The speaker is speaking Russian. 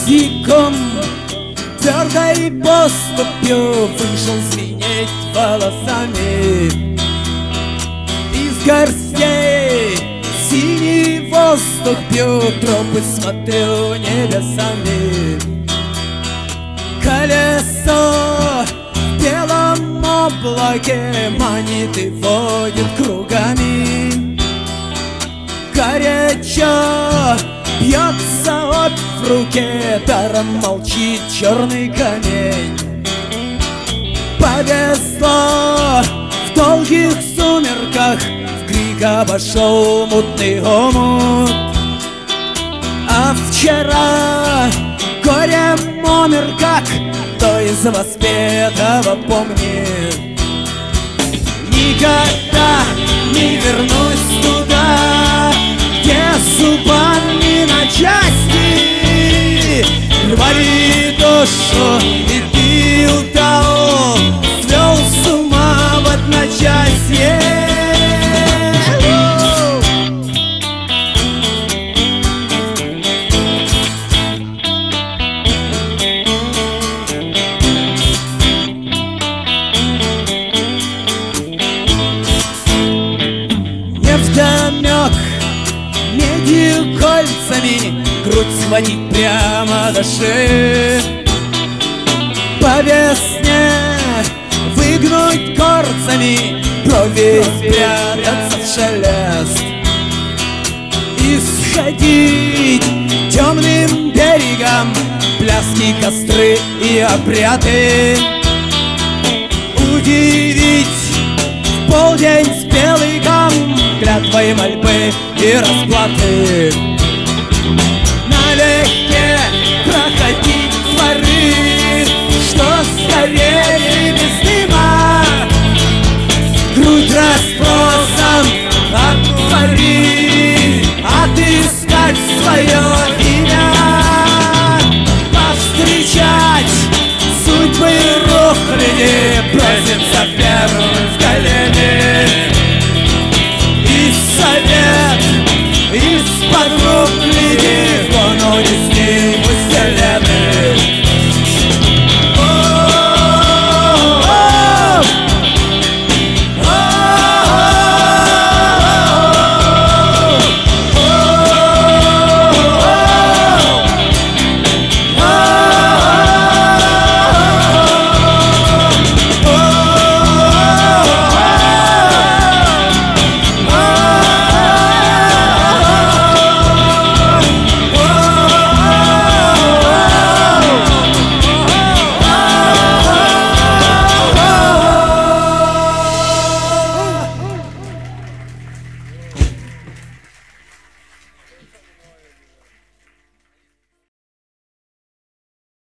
босиком, твердой поступью вышел звенеть волосами. Из горстей синий воздух пью, тропы смотрю небесами. Колесо в белом облаке манит и водит кругами. Горячо бьется обь в руке, даром молчит черный камень. Повезло в долгих сумерках, в крик обошел мутный омут. А вчера горем умер, как кто из воспетого помнит. Никогда не вернусь туда, где зубами на части рвали душу и пил тау, свел с ума в одночасье. Невдомек медью кольцами грудь сводить прямо до шеи. По весне выгнуть корцами, брови спрятаться в шелест. И сходить темным берегом, пляски, костры и обряды. Удивить в полдень спелый гам, клятвой мольбы и расплаты.